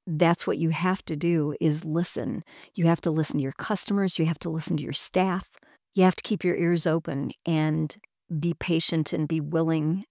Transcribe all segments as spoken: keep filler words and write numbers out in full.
that's what you have to do is listen. You have to listen to your customers, you have to listen to your staff. You have to keep your ears open and be patient and be willing.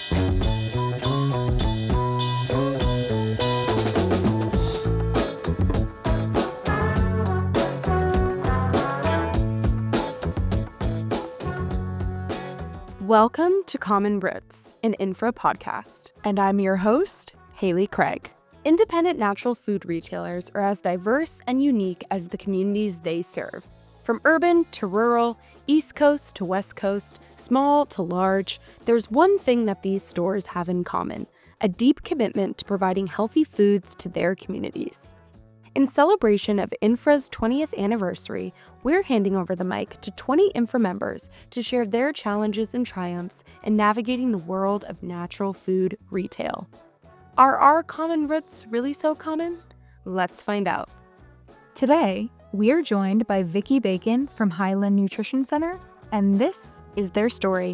Welcome to Common Brits, an Infra podcast. And I'm your host, Haley Craig. Independent natural food retailers are as diverse and unique as the communities they serve. From urban to rural, East Coast to West Coast, small to large, there's one thing that these stores have in common: a deep commitment to providing healthy foods to their communities. In celebration of Infra's twentieth anniversary, we're handing over the mic to twenty Infra members to share their challenges and triumphs in navigating the world of natural food retail. Are our common roots really so common? Let's find out. Today, we are joined by Vicki Bacon from Highland Nutrition Center, and this is their story.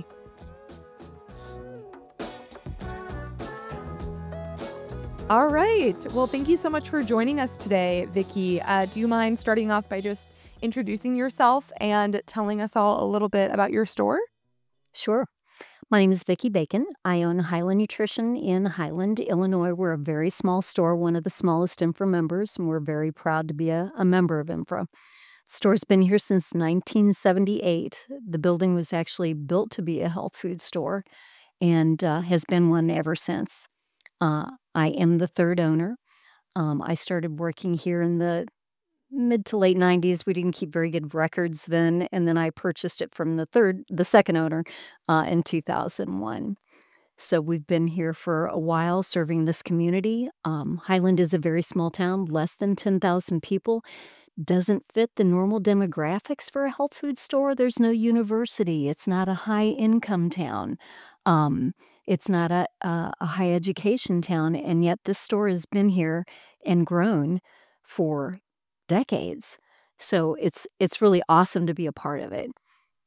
All right. Well, thank you so much for joining us today, Vicki. Uh, do you mind starting off by just introducing yourself and telling us all a little bit about your store? Sure. My name is Vicki Bacon. I own Highland Nutrition in Highland, Illinois. We're a very small store, one of the smallest Infra members, and we're very proud to be a, a member of Infra. The store's been here since nineteen seventy-eight. The building was actually built to be a health food store and uh, has been one ever since. Uh, I am the third owner. Um, I started working here in the mid to late nineties. We didn't keep very good records then, and then I purchased it from the third, the second owner, uh, in two thousand one. So we've been here for a while serving this community. Um, Highland is a very small town, less than ten thousand people. Doesn't fit the normal demographics for a health food store. There's no university. It's not a high-income town. Um, it's not a, a, a high education town, and yet this store has been here and grown for decades. So it's it's really awesome to be a part of it.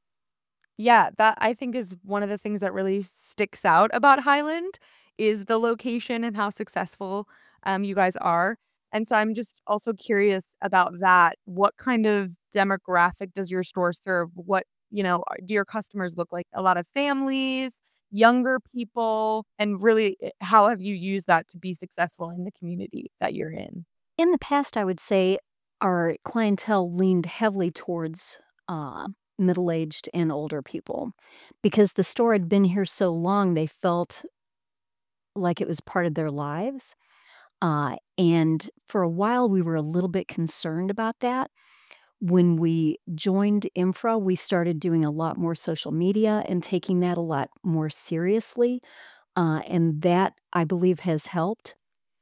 Yeah, that I think is one of the things that really sticks out about Highland is the location and how successful um, you guys are. And so I'm just also curious about that. What kind of demographic does your store serve? What, you know, are- do your customers look like? A lot of families, younger people, and really, eh, how have you used that to be successful in the community that you're in? In the past, I would say our clientele leaned heavily towards uh, middle-aged and older people because the store had been here so long, they felt like it was part of their lives. Uh, and for a while, we were a little bit concerned about that. When we joined Infra, we started doing a lot more social media and taking that a lot more seriously. Uh, and that, I believe, has helped.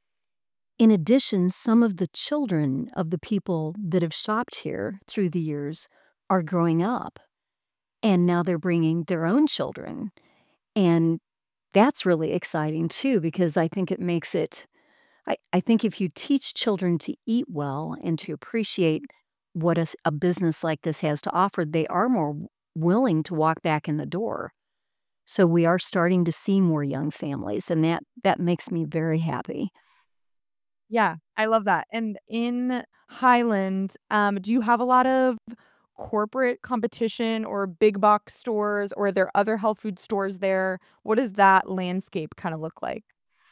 In addition, some of the children of the people that have shopped here through the years are growing up, and now they're bringing their own children. And that's really exciting too, because I think it makes it I, I think if you teach children to eat well and to appreciate what a, s- a business like this has to offer, they are more w- willing to walk back in the door. So we are starting to see more young families, and that that makes me very happy. Yeah, I love that. And in Highland, um, do you have a lot of corporate competition or big box stores, or are there other health food stores there? What does that landscape kind of look like?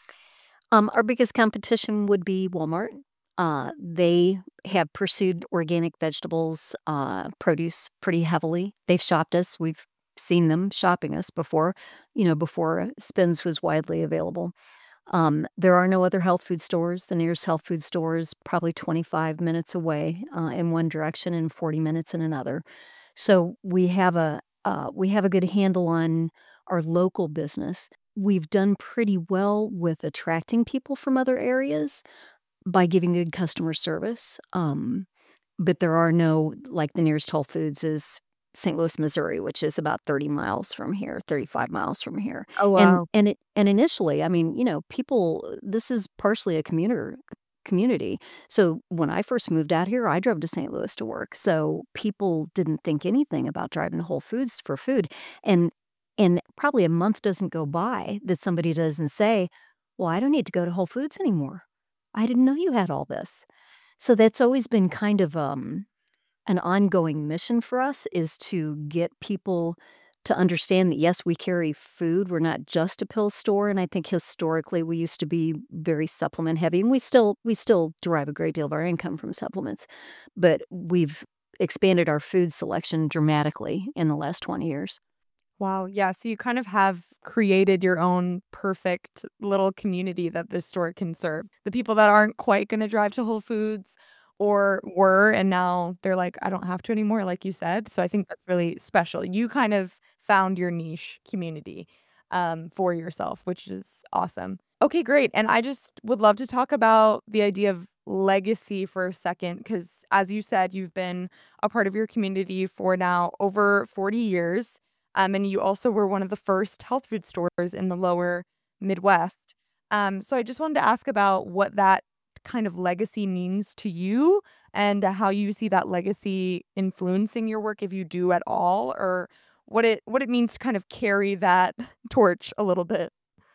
Um, our biggest competition would be Walmart. Uh, they have pursued organic vegetables, uh, produce pretty heavily. They've shopped us. We've seen them shopping us before, you know, before Spins was widely available. Um, there are no other health food stores. The nearest health food store is probably twenty-five minutes away uh, in one direction and forty minutes in another. So we have a uh, we have a good handle on our local business. We've done pretty well with attracting people from other areas by giving good customer service. Um, but there are no like the nearest Whole Foods is Saint Louis, Missouri, which is about thirty miles from here, thirty-five miles from here. Oh, And wow. and it and initially, I mean, you know, people this is partially a commuter community. So when I first moved out here, I drove to Saint Louis to work. So people didn't think anything about driving to Whole Foods for food. And and probably a month doesn't go by that somebody doesn't say, "Well, I don't need to go to Whole Foods anymore. I didn't know you had all this." So that's always been kind of, um, an ongoing mission for us is to get people to understand that, yes, we carry food, we're not just a pill store, and I think historically we used to be very supplement heavy, and we still we still derive a great deal of our income from supplements, but we've expanded our food selection dramatically in the last twenty years. Wow, yeah, so you kind of have created your own perfect little community that this store can serve. The people that aren't quite gonna drive to Whole Foods or were, and now they're like, "I don't have to anymore," like you said, so I think that's really special. You kind of found your niche community, um, for yourself, which is awesome. Okay, great, and I just would love to talk about the idea of legacy for a second, because as you said, you've been a part of your community for now over forty years. Um, and you also were one of the first health food stores in the lower Midwest. Um, so I just wanted to ask about what that kind of legacy means to you and how you see that legacy influencing your work if you do at all, or what it what it means to kind of carry that torch a little bit.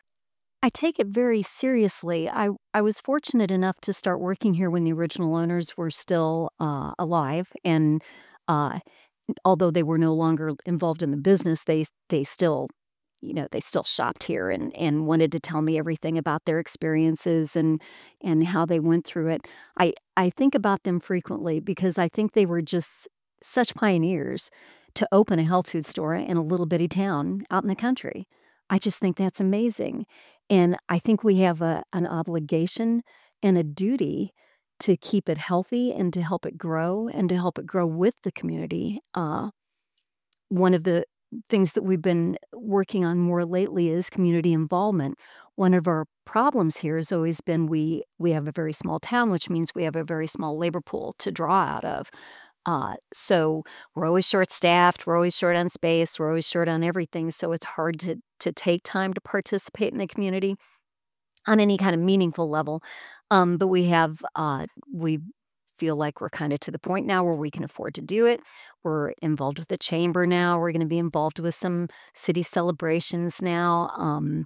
I take it very seriously. I I was fortunate enough to start working here when the original owners were still, uh, alive, and, uh, although they were no longer involved in the business, they s they still, you know, they still shopped here and and wanted to tell me everything about their experiences and and how they went through it. I I think about them frequently because I think they were just such pioneers to open a health food store in a little bitty town out in the country. I just think that's amazing, and I think we have a an obligation and a duty to keep it healthy and to help it grow and to help it grow with the community. Uh, one of the things that we've been working on more lately is community involvement. One of our problems here has always been we we have a very small town, which means we have a very small labor pool to draw out of. Uh, so we're always short-staffed, we're always short on space, we're always short on everything, so it's hard to to take time to participate in the community on any kind of meaningful level. Um, but we have, uh, we feel like we're kind of to the point now where we can afford to do it. We're involved with the chamber now. We're going to be involved with some city celebrations now, um,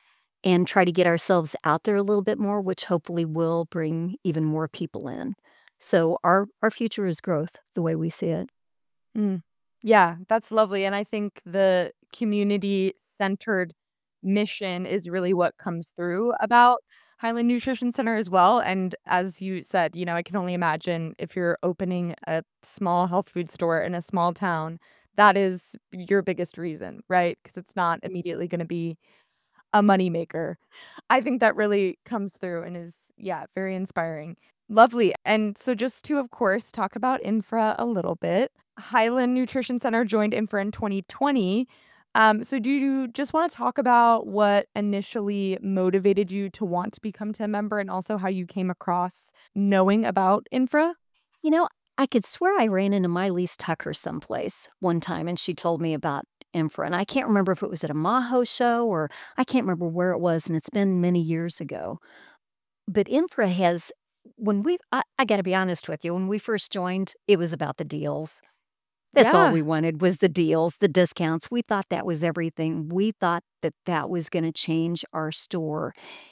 and try to get ourselves out there a little bit more, which hopefully will bring even more people in. So our our future is growth, the way we see it. Mm. Yeah, that's lovely. And I think the community centered mission is really what comes through about Highland Nutrition Center as well. And as you said, you know, I can only imagine if you're opening a small health food store in a small town, that is your biggest reason, right? Because it's not immediately going to be a moneymaker. I think that really comes through and is, yeah, very inspiring. Lovely. And so, just to, of course, talk about Infra a little bit, Highland Nutrition Center joined Infra in twenty twenty. Um, so, do you just want to talk about what initially motivated you to want to become a member and also how you came across knowing about Infra? You know, I could swear I ran into Miley's Tucker someplace one time, and she told me about Infra, and I can't remember if it was at a Maho show or I can't remember where it was, and it's been many years ago. But Infra has when we I I gotta be honest with you, when we first joined, it was about the deals. That's all Yeah. we wanted was the deals, the discounts. We thought that was everything. We thought that that was gonna change our store,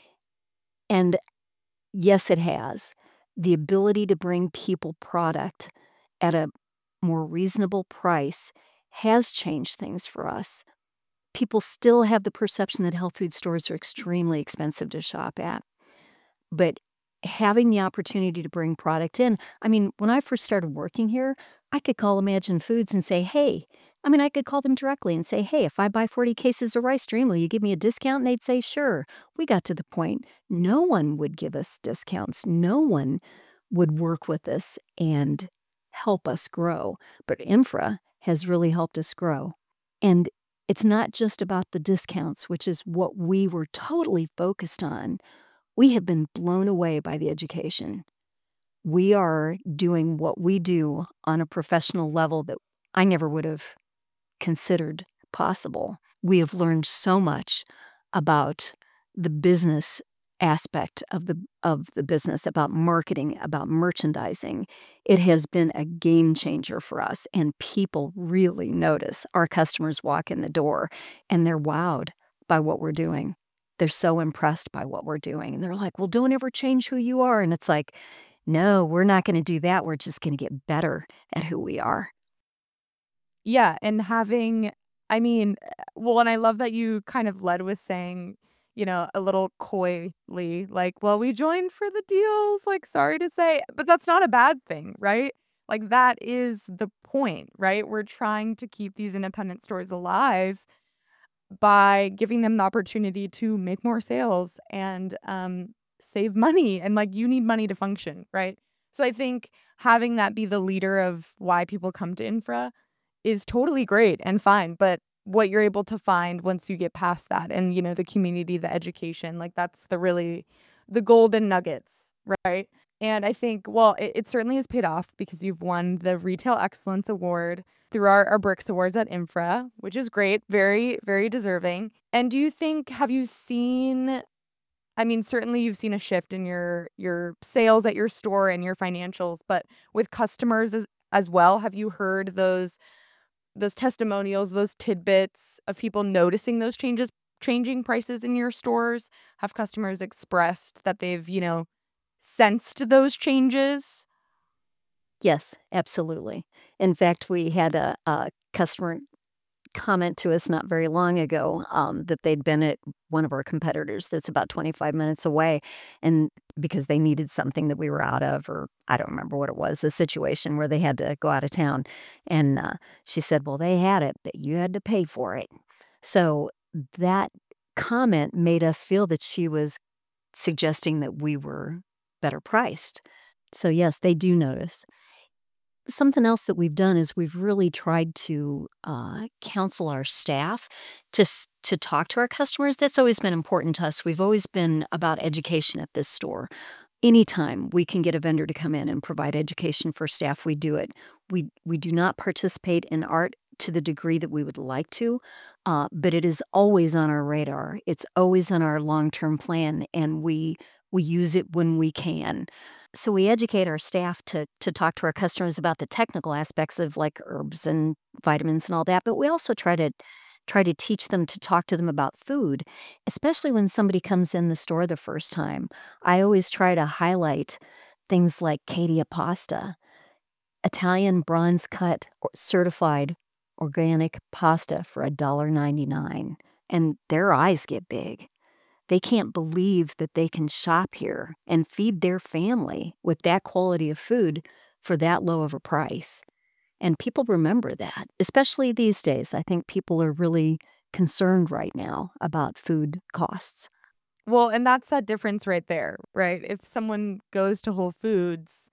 and yes, it has. The ability to bring people product at a more reasonable price has changed things for us. People still have the perception that health food stores are extremely expensive to shop at. But having the opportunity to bring product in, I mean, when I first started working here, I could call Imagine Foods and say, "Hey," I mean, I could call them directly and say, "Hey, if I buy forty cases of Rice Dream, will you give me a discount?" And they'd say, "Sure." We got to the point no one would give us discounts. No one would work with us and help us grow. But Infra has really helped us grow. And it's not just about the discounts, which is what we were totally focused on. We have been blown away by the education. We are doing what we do on a professional level that I never would have considered possible. We have learned so much about the business aspect of the of the business, about marketing, about merchandising. It has been a game changer for us, and people really notice. Our customers walk in the door, and they're wowed by what we're doing. they're so impressed by what we're doing, and they're like, "Well, don't ever change who you are," and it's like, "No, we're not gonna do that, we're just gonna get better at who we are." Yeah, and having I mean, eh, well, and I love that you kind of led with saying, you know, a little coyly, like, "Well, we joined for the deals, like, sorry to say," but that's not a bad thing, right? Like, that is the point, right? We're trying to keep these independent stores alive by giving them the opportunity to make more sales and, um, save money, and, like, you need money to function, right? So I think having that be the leader of why people come to Infra is totally great and fine, but what you're able to find once you get past that and, you know, the community, the education, like, that's the really the golden nuggets, right? And I think, well, it, it certainly has paid off because you've won the Retail Excellence Award through our, our Bricks Awards at Infra, which is great, very, very deserving. And do you think, have you seen, I mean, certainly you've seen a shift in your your sales at your store and your financials, but with customers as, as well, have you heard those those testimonials, those tidbits of people noticing those changes, changing prices in your stores? Have customers expressed that they've, you know, sensed those changes? Yes, absolutely. In fact, we had a a customer comment to us not very long ago, um, that they'd been at one of our competitors that's about twenty-five minutes away, and because they needed something that we were out of, or I don't remember what it was, a situation where they had to go out of town, and, uh, she said, "Well, they had it, but you had to pay for it." So, that comment made us feel that she was suggesting that we were better priced. So, yes, they do notice. Something else that we've done is we've really tried to, uh, counsel our staff to s to talk to our customers. That's always been important to us. We've always been about education at this store. Anytime we can get a vendor to come in and provide education for staff, we do it. We we do not participate in art to the degree that we would like to, uh, but it is always on our radar. It's always on our long-term plan, and we we use it when we can. So we educate our staff to to talk to our customers about the technical aspects of, like, herbs and vitamins and all that, but we also try to try to teach them to talk to them about food, especially when somebody comes in the store the first time. I always try to highlight things like Cadia pasta, Italian bronze cut or certified organic pasta for a dollar ninety-nine, and their eyes get big. They can't believe that they can shop here and feed their family with that quality of food for that low of a price. And people remember that, especially these days. I think people are really concerned right now about food costs. Well, and that's that difference right there, right? If someone goes to Whole Foods,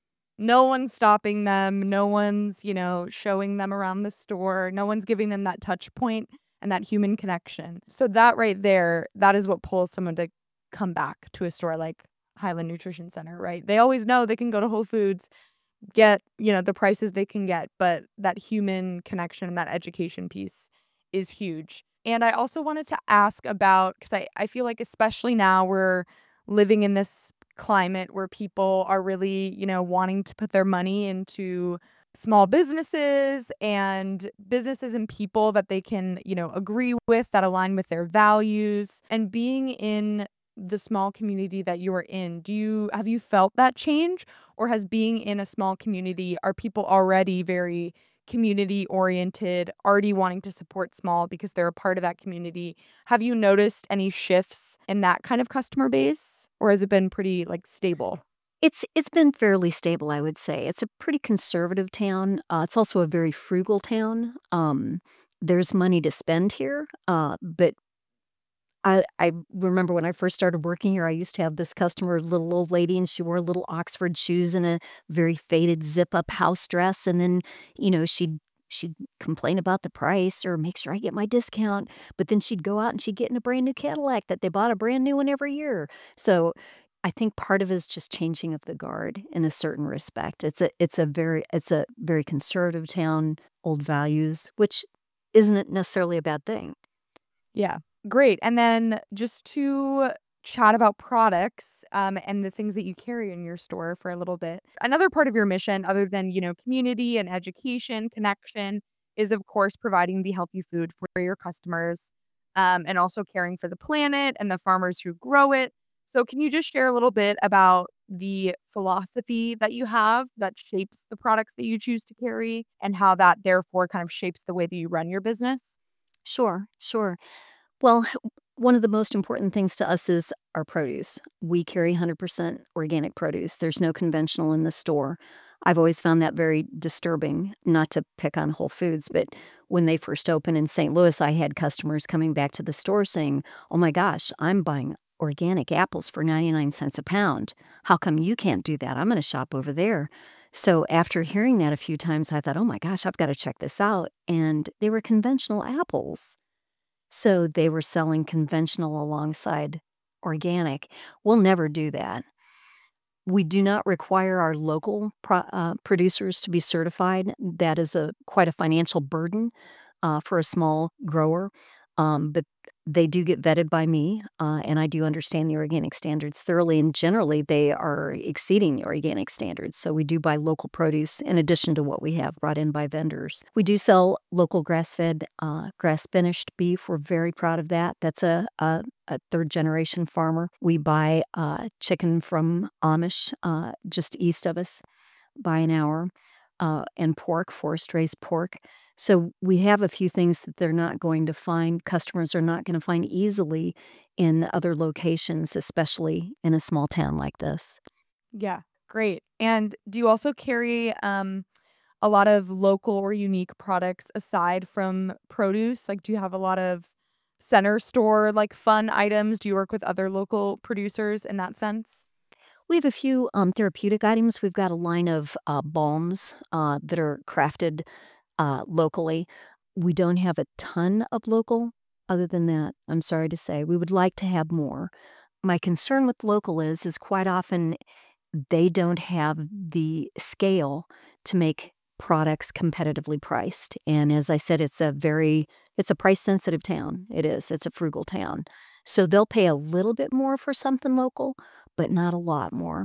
no one's stopping them, no one's, you know, showing them around the store, no one's giving them that touch point and that human connection. So that right there, that is what pulls someone to come back to a store like Highland Nutrition Center, right? They always know they can go to Whole Foods, get, you know, the prices they can get, but that human connection and that education piece is huge. And I also wanted to ask about, because I, I feel like especially now we're living in this climate where people are really, you know, wanting to put their money into small businesses and businesses and people that they can, you know, agree with, that align with their values. And being in the small community that you are in, do you have you felt that change, or has being in a small community, are people already very community oriented, already wanting to support small because they're a part of that community? Have you noticed any shifts in that kind of customer base, or has it been pretty, like, stable? It's it's been fairly stable, I would say. It's a pretty conservative town. Uh, it's also a very frugal town. Um, there's money to spend here, uh, but I I remember when I first started working here, I used to have this customer, little old lady, and she wore little Oxford shoes and a very faded zip-up house dress, and then, you know, she'd she'd complain about the price or make sure I get my discount, but then she'd go out and she'd get in a brand new Cadillac that they bought a brand new one every year. So, I think part of it is just changing of the guard in a certain respect. It's a it's a very it's a very conservative town, old values, which isn't necessarily a bad thing. Yeah, great. And then just to chat about products, um, and the things that you carry in your store for a little bit. Another part of your mission, other than, you know, community and education, connection, is of course providing the healthy food for your customers. um, and also caring for the planet and the farmers who grow it. So, can you just share a little bit about the philosophy that you have that shapes the products that you choose to carry and how that therefore kind of shapes the way that you run your business? Sure, sure. Well, one of the most important things to us is our produce. We carry one hundred percent organic produce. There's no conventional in the store. I've always found that very disturbing, not to pick on Whole Foods, but when they first opened in Saint Louis, I had customers coming back to the store saying, "Oh my gosh, I'm buying organic apples for ninety-nine cents a pound. How come you can't do that? I'm going to shop over there." So after hearing that a few times, I thought, "Oh my gosh, I've got to check this out." And they were conventional apples. So they were selling conventional alongside organic. We'll never do that. We do not require our local pro uh, producers to be certified. That is a quite a financial burden, uh, for a small grower, um, but they do get vetted by me, uh, and I do understand the organic standards thoroughly, and generally, they are exceeding the organic standards, so we do buy local produce in addition to what we have brought in by vendors. We do sell local grass-fed, uh, grass-finished beef. We're very proud of that. That's a a a third-generation farmer. We buy, uh, chicken from Amish, uh, just east of us by an hour, uh, and pork, forest-raised pork. So we have a few things that they're not going to find customers are not gonna find easily in other locations, especially in a small town like this. Yeah, great. And do you also carry um, a lot of local or unique products aside from produce? Like, do you have a lot of center store, like, fun items? Do you work with other local producers in that sense? We have a few, um, therapeutic items. We've got a line of, uh, balms, uh, that are crafted, uh, locally. We don't have a ton of local other than that, I'm sorry to say. We would like to have more. My concern with local is is quite often they don't have the scale to make products competitively priced, and as I said, it's a very it's a price-sensitive town. It is, it's a frugal town. So they'll pay a little bit more for something local, but not a lot more.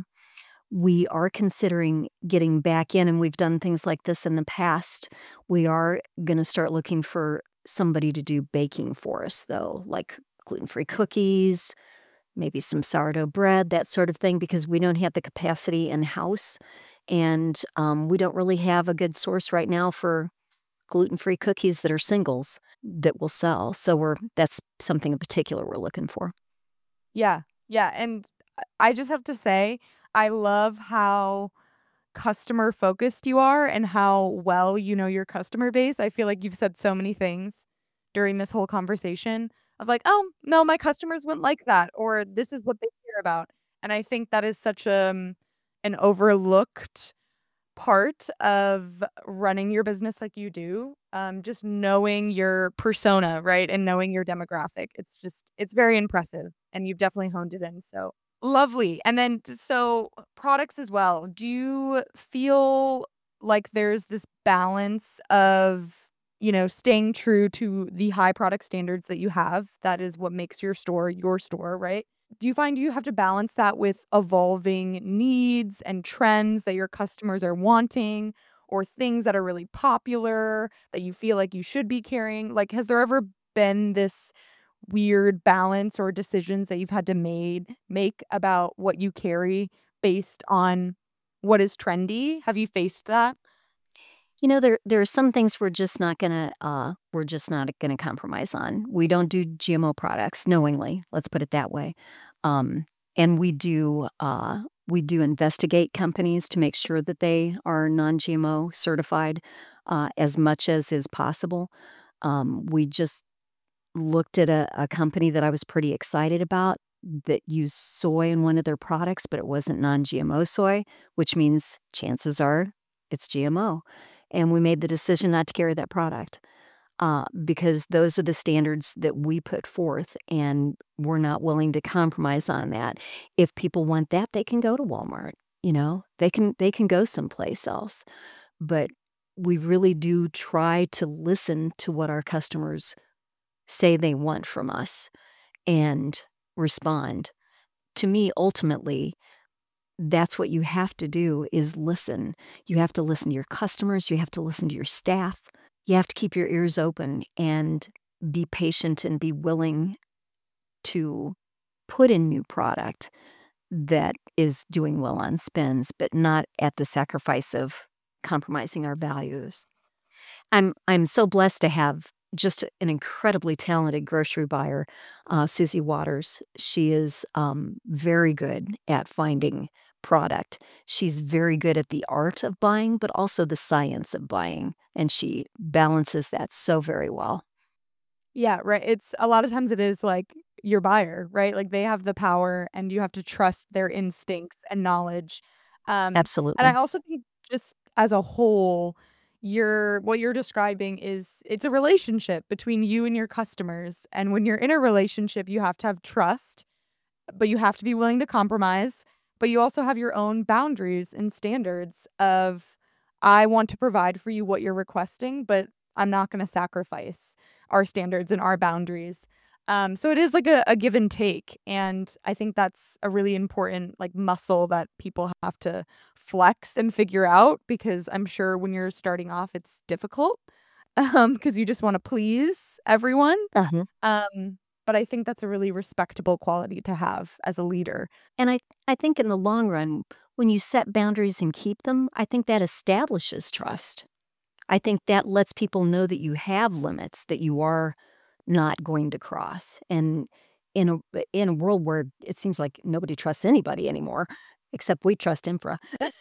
We are considering getting back in, and we've done things like this in the past. We are gonna start looking for somebody to do baking for us, though, like gluten-free cookies, maybe some sourdough bread, that sort of thing, because we don't have the capacity in-house, and, um, we don't really have a good source right now for gluten-free cookies that are singles that will sell, so we're that's something in particular we're looking for. Yeah, yeah, and I I just have to say, I love how customer focused you are and how well you know your customer base. I feel like you've said so many things during this whole conversation of like, "Oh, no, my customers wouldn't like that," or "This is what they care about." And I think that is such, um, an overlooked part of running your business like you do, um, just knowing your persona, right, and knowing your demographic. It's just it's very impressive, and you've definitely honed it in, so lovely. And then d so products as well. Do you feel like there's this balance of, you know, staying true to the high product standards that you have? That is what makes your store your store, right? Do you find you have to balance that with evolving needs and trends that your customers are wanting or things that are really popular that you feel like you should be carrying? Like, has there ever been this weird balance or decisions that you've had to made make about what you carry based on what is trendy? Have you faced that? You know, there there are some things we're just not gonna, uh, we're just not gonna compromise on. We don't do G M O products knowingly, let's put it that way. Um, and we do, uh, we do investigate companies to make sure that they are non-G M O certified, uh, as much as is possible. Um, we just looked at a a company that I was pretty excited about that used soy in one of their products, but it wasn't non-G M O soy, which means chances are it's G M O. And we made the decision not to carry that product, uh, because those are the standards that we put forth, and we're not willing to compromise on that. If people want that, they can go to Walmart, you know? They can they can go someplace else. But we really do try to listen to what our customers say they want from us and respond. To me, ultimately, that's what you have to do is listen. You have to listen to your customers, you have to listen to your staff. You have to keep your ears open and be patient and be willing to put in new product that is doing well on spins, but not at the sacrifice of compromising our values. I'm I'm so blessed to have just an incredibly talented grocery buyer, uh, Susie Waters. She is, um, very good at finding product. She's very good at the art of buying, but also the science of buying, and she balances that so very well. Yeah, right. It's a lot of times it is like your buyer, right? Like they have the power and you have to trust their instincts and knowledge. Um, and I Absolutely. also think just as a whole, you're what you're describing is it's a relationship between you and your customers. And when you're in a relationship, you have to have trust, but you have to be willing to compromise. But you also have your own boundaries and standards of I want to provide for you what you're requesting, but I'm not going to sacrifice our standards and our boundaries. Um, so it is like a, a give and take. And I think that's a really important like muscle that people have to flex and figure out because I'm sure when you're starting off, it's difficult um, because you just want to please everyone. Uh-huh. Um, but I think that's a really respectable quality to have as a leader. And I I think in the long run, when you set boundaries and keep them, I think that establishes trust. I think that lets people know that you have limits that you are not going to cross. And in a in a world where it seems like nobody trusts anybody anymore, except we trust Infra.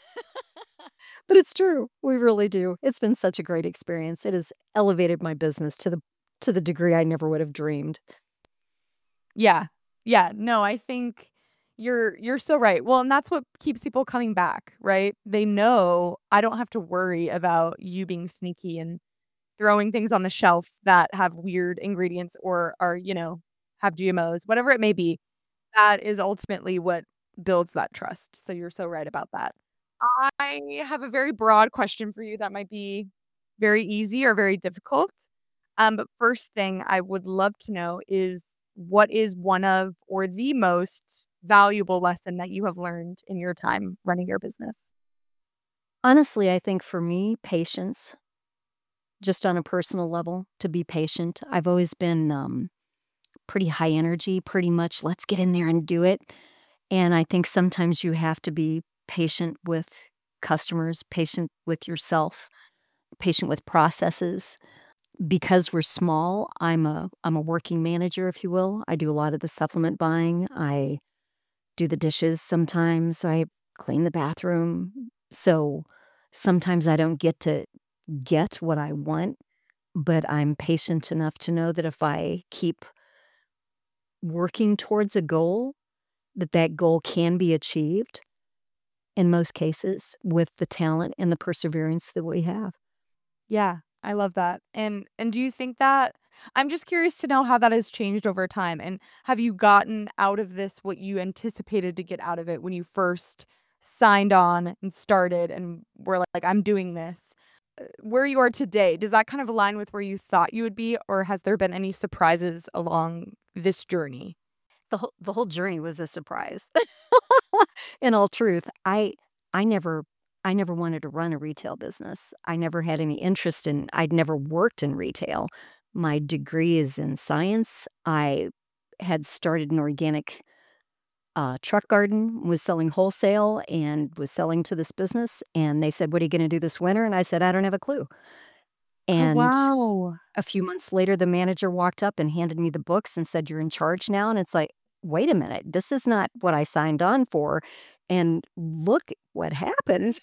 But it's true. We really do. It's been such a great experience. It has elevated my business to the to the degree I never would have dreamed. Yeah. Yeah. No, I think you're you're so right. Well, and that's what keeps people coming back, right? They know I don't have to worry about you being sneaky and throwing things on the shelf that have weird ingredients or are, you know, have G M Os, whatever it may be. That is ultimately what builds that trust. So you're so right about that. I have a very broad question for you that might be very easy or very difficult. Um, but first thing I would love to know is what is one of or the most valuable lesson that you have learned in your time running your business? Honestly, I think for me, patience, just on a personal level, to be patient. I've always been um, pretty high energy, pretty much let's get in there and do it. And I think sometimes you have to be patient with customers, patient with yourself, patient with processes. Because we're small, I'm a I'm a working manager, if you will. I do a lot of the supplement buying. I do the dishes sometimes. I clean the bathroom. So sometimes I don't get to get what I want, but I'm patient enough to know that if I keep working towards a goal, that that goal can be achieved in most cases with the talent and the perseverance that we have. Yeah, I love that. And and do you think that I'm just curious to know how that has changed over time and have you gotten out of this what you anticipated to get out of it when you first signed on and started and were like I'm doing this? Uh, Where you are today, does that kind of align with where you thought you would be or has there been any surprises along this journey? The whole the whole journey was a surprise. In all truth, I I never I never wanted to run a retail business. I never had any interest in I'd never worked in retail. My degree is in science. I had started an organic, uh, truck garden, was selling wholesale, and was selling to this business, and they said, "What are you gonna do this winter?" And I said, "I don't have a clue." Oh, And wow. a few months later, the manager walked up and handed me the books and said, "You're in charge now." And it's like, "Wait a minute, this is not what I signed on for." And look what happened.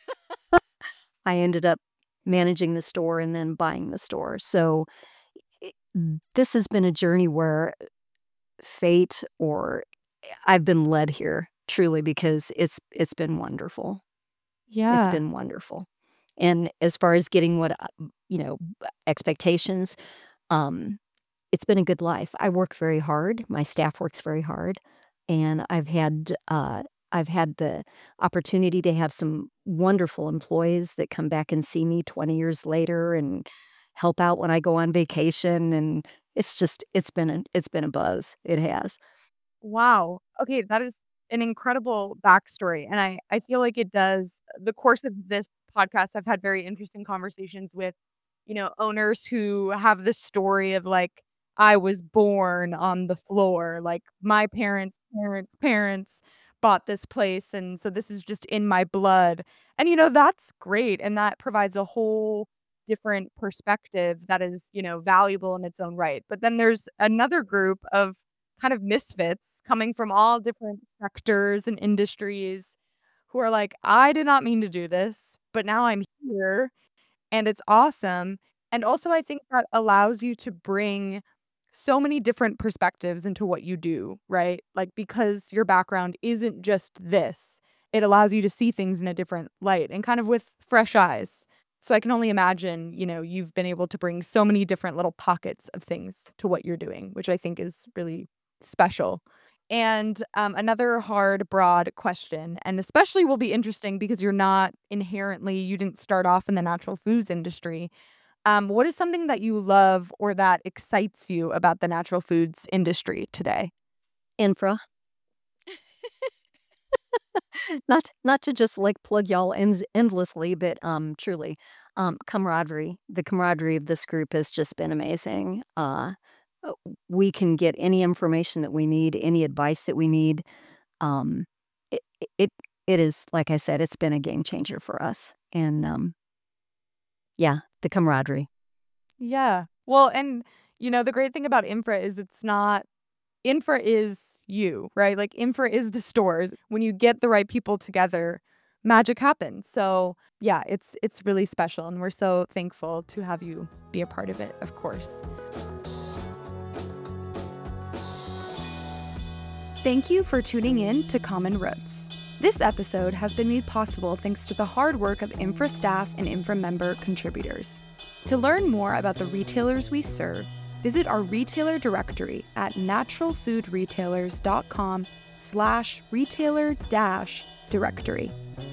I ended up managing the store and then buying the store. So i- this has been a journey where fate or I've been led here truly because it's it's been wonderful. It's Yeah. been wonderful. And as far as getting what I- you know, expectations, um it's been a good life. I work very hard, my staff works very hard, and I've had, uh I've had the opportunity to have some wonderful employees that come back and see me twenty years later and help out when I go on vacation, and it's just it's been a it's been a buzz. It has. Wow. Okay, that is an incredible backstory, and I I feel like it does the course of this podcast, I've had very interesting conversations with, you know, owners who have this story of, like, I was born on the floor. Like, my parents' parents' parents bought this place, and so this is just in my blood. And, you know, that's great, and that provides a whole different perspective that is, you know, valuable in its own right. But then there's another group of kind of misfits coming from all different sectors and industries who are like, "I did not mean to do this, but now I'm here, and it's awesome." And also, I think that allows you to bring so many different perspectives into what you do, right? Like, because your background isn't just this, it allows you to see things in a different light and kind of with fresh eyes. So I can only imagine, you know, you've been able to bring so many different little pockets of things to what you're doing, which I think is really special. And um, another hard, broad question, and especially will be interesting because you're not inherently, you didn't start off in the natural foods industry. Um, what is something that you love or that excites you about the natural foods industry today? Infra. Not not to just, like, plug y'all ends endlessly, but, um, truly, um, camaraderie. The camaraderie of this group has just been amazing. Uh, uh, we can get any information that we need, any advice that we need. Um, it it it is, like I said, it's been a game changer for us, and, um, yeah, the camaraderie. Yeah. Well, and you know, the great thing about Infra is it's not Infra is you, right? Like Infra is the stores. When you get the right people together, magic happens. So, yeah, it's it's really special and we're so thankful to have you be a part of it, of course. Thank you for tuning in to Common Roots. This episode has been made possible thanks to the hard work of Infra staff and Infra member contributors. To learn more about the retailers we serve, visit our retailer directory at naturalfoodretailers.com slash retailer dash directory.